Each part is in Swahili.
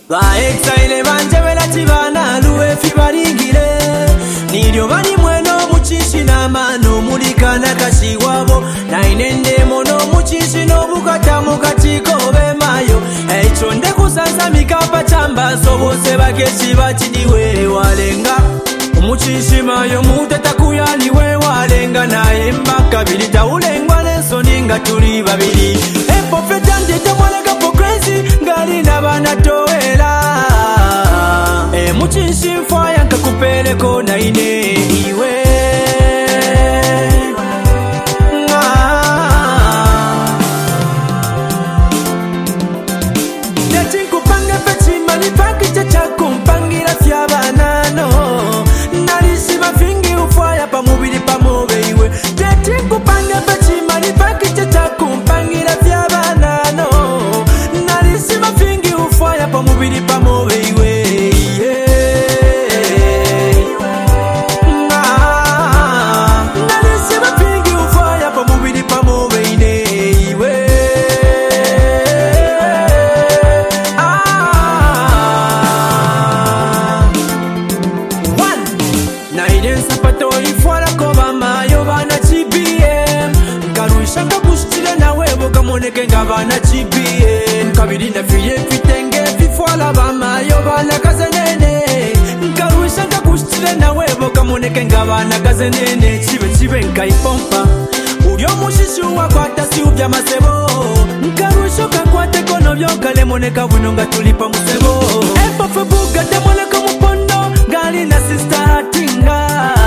Exile banje belachibana luwe fibaringire niryo bani mweno muchishi na mano mulikana kashiwabo na inende mono muchishi no bukata mukatiko bemayo echo nde kusanza mikapa chamba so bose bakeshi bachidiwe walenga umuchishi mayo muteta kuyaliwe walenga naye mbaka bilita ulengwa nenso ninga tuli babili epofeta ndete mwalega po crazy ngali na bana toela muchishi mfaya nkakupeleko na ine iwe neti nkupange pechi malipaki chacha kumpangira fya banano narisima fingi ufaya pa mubili pa mobe iwe neti nkupange pechi malipaki chacha kumpangira fya banano narisima fingi ufaya pa mubili pa mobe iwe Nga bana GPN kabiri na fiye fitenge fifwala bama yo bana kazenene nkarusha ngakushitire nawe boka moneke nga bana kazenene chibe nkaipompa ulyo mushishu wakwata si ubya masebo nkarusha kakwate kono byokale moneka buno nga tulipa musebo epofe buga demoneka mupondo gali na sister tinga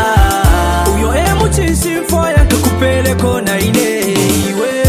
uyo muchishi foya kakupeleko na ine iwe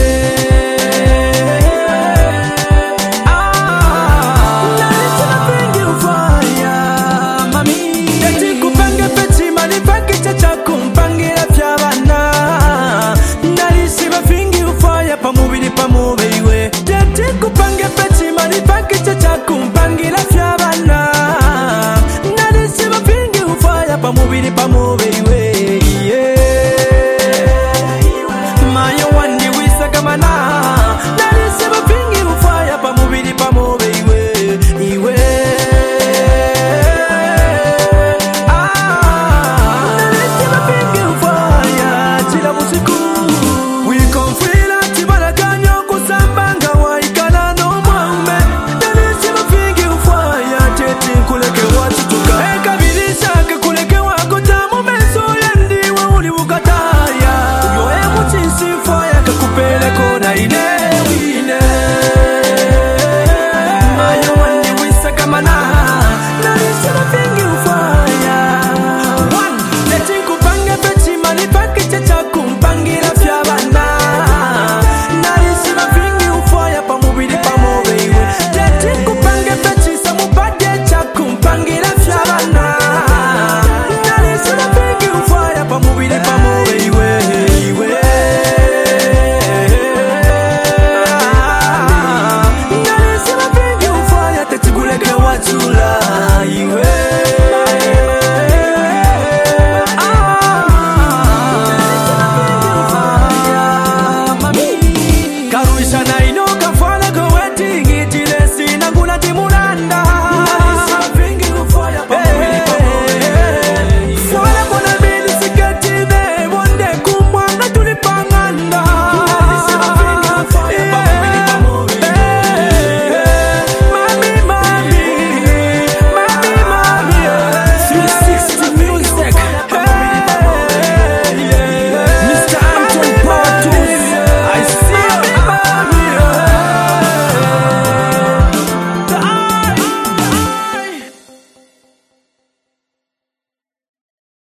Karusha na inoka fala go wetingi tile sinangula timu